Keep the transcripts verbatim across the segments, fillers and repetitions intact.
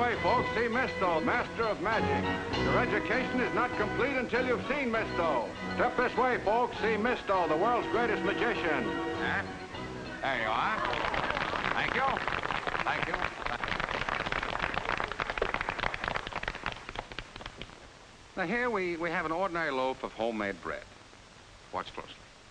way, folks. See Misto, master of magic. Your education is not complete until you've seen Misto. Step this way, folks. See Misto, the world's greatest magician. Huh? There you are. Thank you. Thank you. Now, here we, we have an ordinary loaf of homemade bread. Watch closely.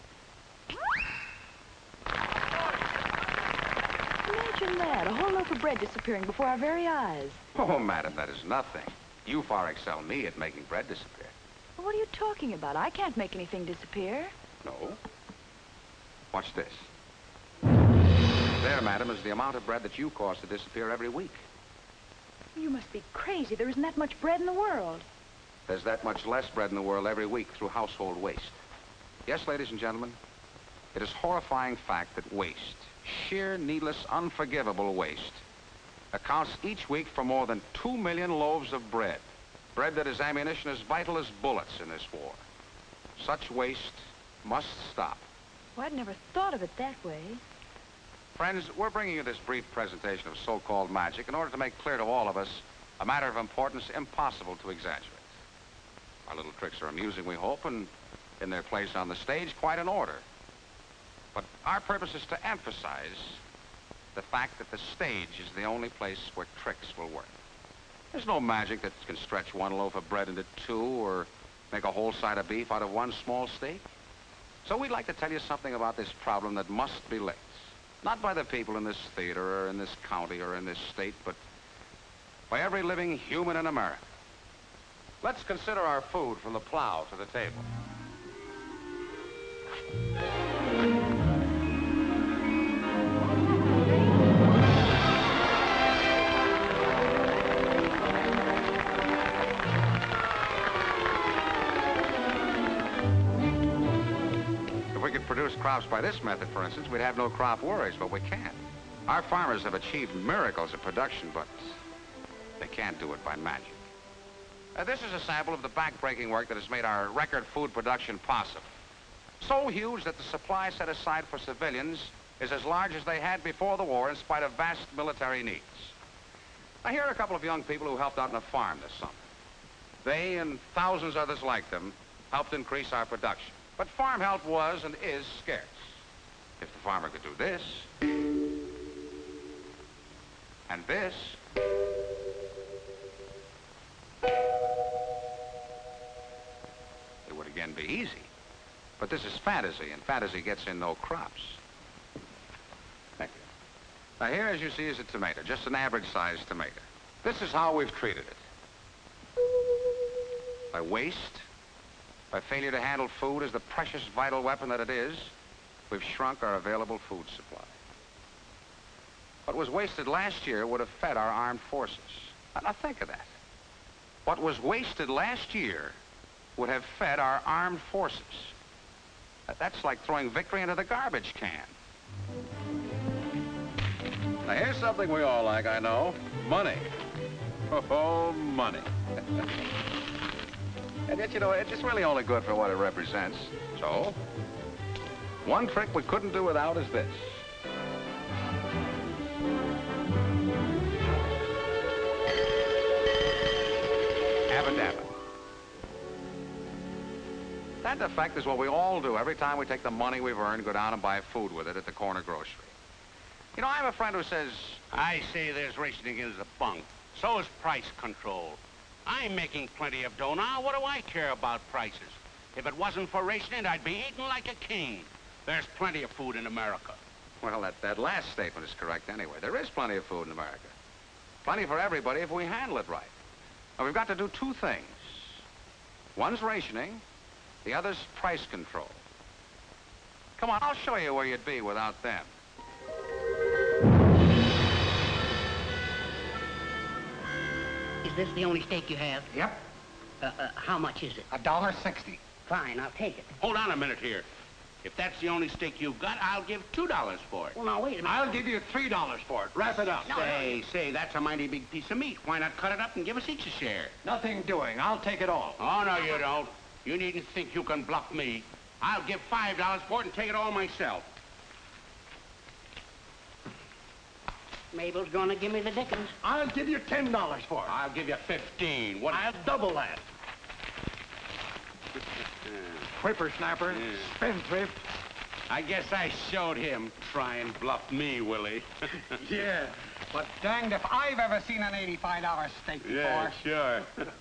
Imagine that, a whole loaf of bread disappearing before our very eyes. Oh, madam, that is nothing. You far excel me at making bread disappear. Well, what are you talking about? I can't make anything disappear. No. Watch this. There, madam, is the amount of bread that you cause to disappear every week. You must be crazy. There isn't that much bread in the world. There's that much less bread in the world every week through household waste. Yes, ladies and gentlemen, it is a horrifying fact that waste, sheer, needless, unforgivable waste, accounts each week for more than two million loaves of bread. Bread that is ammunition as vital as bullets in this war. Such waste must stop. Well, I'd never thought of it that way. Friends, we're bringing you this brief presentation of so-called magic in order to make clear to all of us a matter of importance impossible to exaggerate. Our little tricks are amusing, we hope, and in their place on the stage, quite in order. But our purpose is to emphasize the fact that the stage is the only place where tricks will work. There's no magic that can stretch one loaf of bread into two or make a whole side of beef out of one small steak. So we'd like to tell you something about this problem that must be licked. Not by the people in this theater or in this county or in this state, but by every living human in America. Let's consider our food from the plow to the table. If we could produce crops by this method, for instance, we'd have no crop worries, but we can't. Our farmers have achieved miracles of production, but they can't do it by magic. Uh, this is a sample of the back-breaking work that has made our record food production possible. So huge that the supply set aside for civilians is as large as they had before the war in spite of vast military needs. Now, here are a couple of young people who helped out on a farm this summer. They and thousands others like them helped increase our production. But farm help was and is scarce. If the farmer could do this, and this, it would again be easy. But this is fantasy, and fantasy gets in no crops. Thank you. Now, here, as you see, is a tomato, just an average-sized tomato. This is how we've treated it. By waste, by failure to handle food as the precious, vital weapon that it is, we've shrunk our available food supply. What was wasted last year would have fed our armed forces. Now, now think of that. What was wasted last year would have fed our armed forces. That's like throwing victory into the garbage can. Now, here's something we all like, I know. Money. Oh, money. And yet, you know, it's really only good for what it represents. So, one trick we couldn't do without is this. Abba-dabba. That, in fact, is what we all do every time we take the money we've earned and go down and buy food with it at the corner grocery. You know, I have a friend who says, I say there's rationing is a bunk. So is price control. I'm making plenty of dough now. What do I care about prices? If it wasn't for rationing, I'd be eating like a king. There's plenty of food in America. well, that, that last statement is correct anyway. There is plenty of food in America. Plenty for everybody if we handle it right. Now, we've got to do two things. One's rationing, the other's price control. Come on, I'll show you where you'd be without them. Is this the only steak you have? Yep. Uh, uh, how much is it? A dollar sixty. Fine, I'll take it. Hold on a minute here. If that's the only steak you've got, I'll give two dollars for it. Well, now, wait a minute. I'll give you three dollars for it. Wrap it up. No, Say, say, that's a mighty big piece of meat. Why not cut it up and give us each a share? Nothing doing. I'll take it all. Oh, no, you don't. You needn't think you can bluff me. I'll give five dollars for it and take it all myself. Mabel's gonna give me the dickens. I'll give you ten dollars for it. I'll give you fifteen. What? I'll double that. Whippersnapper, Yeah. spendthrift. I guess I showed him. Try and bluff me, Willie. Yeah, but danged if I've ever seen an eighty-five dollar steak before. Yeah, sure.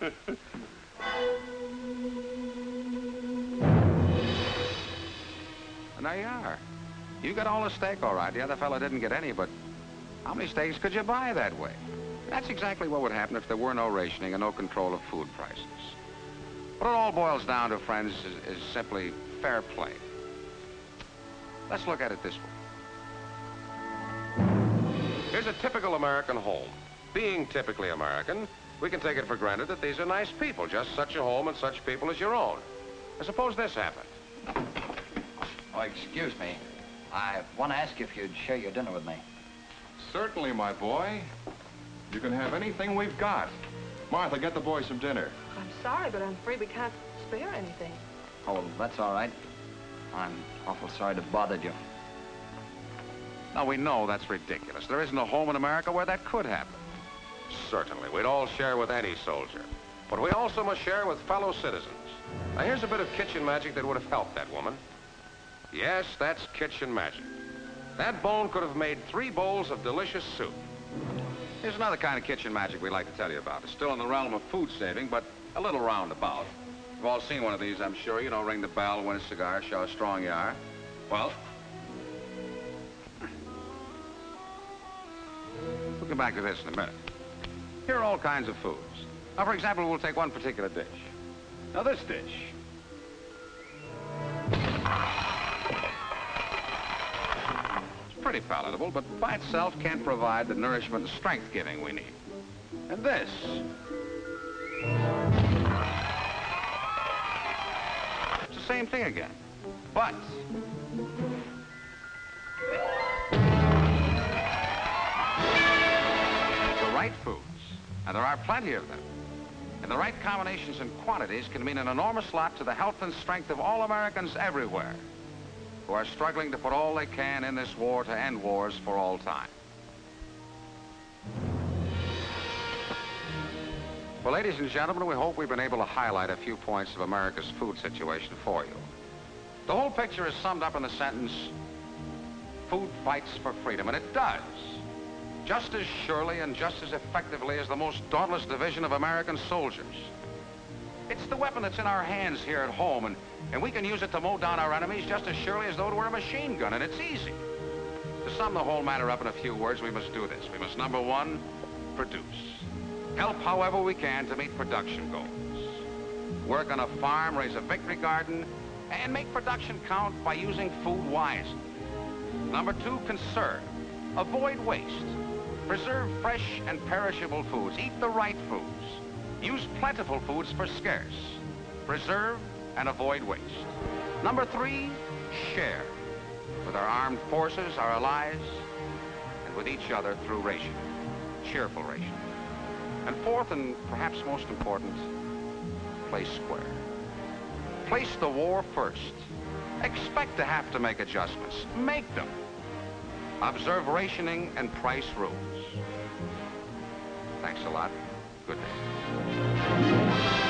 And there you are. You got all the steak, all right. The other fella didn't get any, but how many steaks could you buy that way? That's exactly what would happen if there were no rationing and no control of food prices. What it all boils down to, friends, is, is simply fair play. Let's look at it this way. Here's a typical American home. Being typically American, we can take it for granted that these are nice people, just such a home and such people as your own. I suppose this happened. Oh, excuse me. I want to ask if you'd share your dinner with me. Certainly, my boy. You can have anything we've got. Martha, get the boys some dinner. I'm sorry, but I'm afraid we can't spare anything. Oh, that's all right. I'm awful sorry to have bothered you. Now, we know that's ridiculous. There isn't a home in America where that could happen. Certainly, we'd all share with any soldier. But we also must share with fellow citizens. Now, here's a bit of kitchen magic that would have helped that woman. Yes, that's kitchen magic. That bone could have made three bowls of delicious soup. Here's another kind of kitchen magic we'd like to tell you about. It's still in the realm of food saving, but a little roundabout. You've all seen one of these, I'm sure. You know, ring the bell, win a cigar, show how strong you are. Well, we'll come back to this in a minute. Here are all kinds of foods. Now, for example, we'll take one particular dish. Now, this dish. It's pretty palatable, but by itself can't provide the nourishment and strength-giving we need. And this. It's the same thing again, but the right foods, and there are plenty of them, and the right combinations and quantities can mean an enormous lot to the health and strength of all Americans everywhere who are struggling to put all they can in this war to end wars for all time. Well, ladies and gentlemen, we hope we've been able to highlight a few points of America's food situation for you. The whole picture is summed up in the sentence, food fights for freedom, and it does. Just as surely and just as effectively as the most dauntless division of American soldiers. It's the weapon that's in our hands here at home, and, and we can use it to mow down our enemies just as surely as though it were a machine gun, and it's easy. To sum the whole matter up in a few words, we must do this. We must, number one, produce. Help however we can to meet production goals. Work on a farm, raise a victory garden, and make production count by using food wisely. Number two, conserve. Avoid waste. Preserve fresh and perishable foods. Eat the right foods. Use plentiful foods for scarce. Preserve and avoid waste. Number three, share. With our armed forces, our allies, and with each other through rationing. Cheerful rationing. And fourth, and perhaps most important, play square. Place the war first. Expect to have to make adjustments. Make them. Observe rationing and price rules. Thanks a lot. Good day.